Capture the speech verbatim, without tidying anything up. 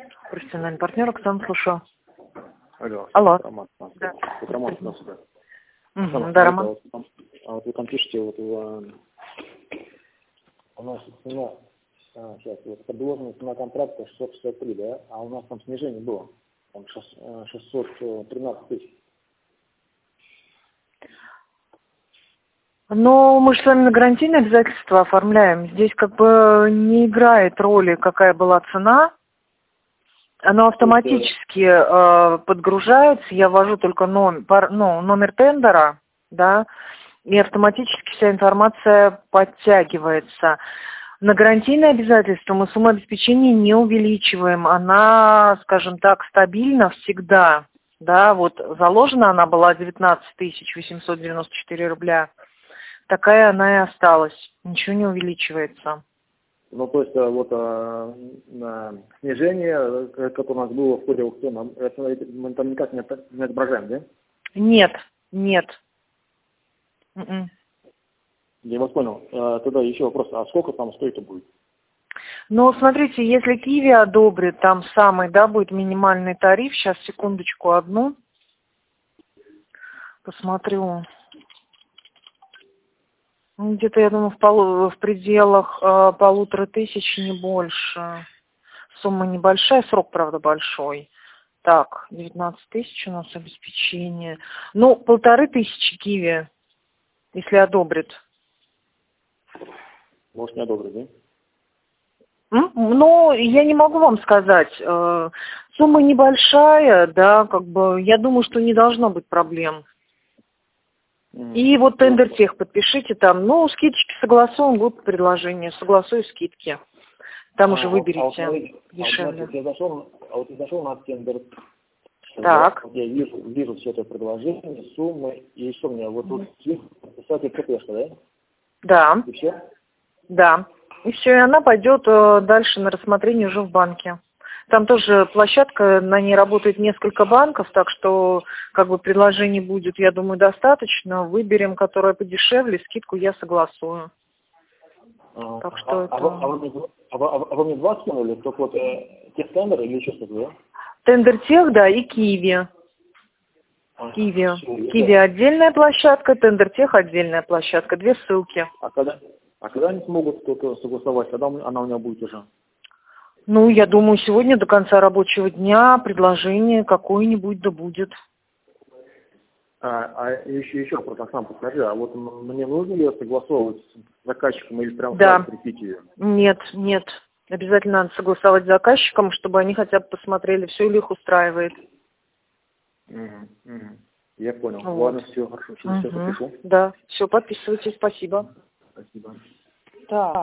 Профессиональный партнер, Оксана, слушаю. Алло. Алло. Роман. Да. Вот Роман у нас сюда. Угу, Оксана, да, смотрите, Роман. а вот, там, а вот вы там пишете, вот в, у нас цена, а, сейчас, вот, предложена цена контракта шестьсот шестьдесят три, да, а у нас там снижение было, там шестьсот тринадцать тысяч. Но мы же с вами на гарантийные обязательства оформляем. Здесь как бы не играет роли, какая была цена. Оно автоматически э, подгружается. Я ввожу только номер, пар, ну, номер тендера, да, и автоматически вся информация подтягивается. На гарантийные обязательства мы сумму обеспечения не увеличиваем. Она, скажем так, стабильна всегда. Да, вот заложена она была девятнадцать тысяч восемьсот девяносто четыре рубля. Такая она и осталась. Ничего не увеличивается. Ну, то есть, вот а, на снижение, которое у нас было в ходе аукциона, это мы там никак не, от- не отображаем, да? Нет, нет. М-м. Я вас понял. А, тогда еще вопрос, а сколько там стоит будет? Ну, смотрите, если Киви одобрит, там самый, да, будет минимальный тариф. Сейчас, секундочку, одну. Посмотрю. Ну, где-то, я думаю, в, полу, в пределах э, полутора тысяч, не больше. Сумма небольшая, срок, правда, большой. Так, девятнадцать тысяч у нас обеспечение. Ну, полторы тысячи Киви, если одобрит. Может, не одобрить, да? М? Ну, я не могу вам сказать. Э, Сумма небольшая, да, как бы, я думаю, что не должно быть проблем. И вот тендер тех подпишите там, ну, скидочки согласуем, будут предложения, согласую скидки. Там А, уже вот, а вот выберите смотрите, а вот, дешевле. значит, я зашел, а вот я зашел на тендер, Так. вот я вижу, вижу все это предложение, суммы, и что мне, вот тут писатель КПшка, да? Да, И все? да. И все, и она пойдет э, дальше на рассмотрение уже в банке. Там тоже площадка, на ней работает несколько банков, так что как бы предложений будет, я думаю, достаточно. Выберем, которое подешевле, скидку я согласую. А, Так а, что это... а, вы, а, вы мне, а, вы, а вы мне два скинули, только вот э, тех тендер или еще что-то, да? Тендер тех, да, и Киви. А, Киви. всё, Киви это- отдельная площадка, тендер тех отдельная площадка. Две ссылки. а когда, а когда они смогут только согласовать, когда у- она у меня будет уже? Ну, я думаю, сегодня до конца рабочего дня предложение какое-нибудь да будет. А, а еще, еще вопрос, Оксана, подскажи, а вот м- мне нужно ее согласовывать с заказчиком или прям Да. сразу прийти ее? Нет, нет. Обязательно надо согласовать с заказчиком, чтобы они хотя бы посмотрели, все ли их устраивает. Угу, угу. Я понял. Вот. Ладно, все, хорошо, сейчас все Угу. запишу. Да, все, подписывайтесь, спасибо. Спасибо. Так.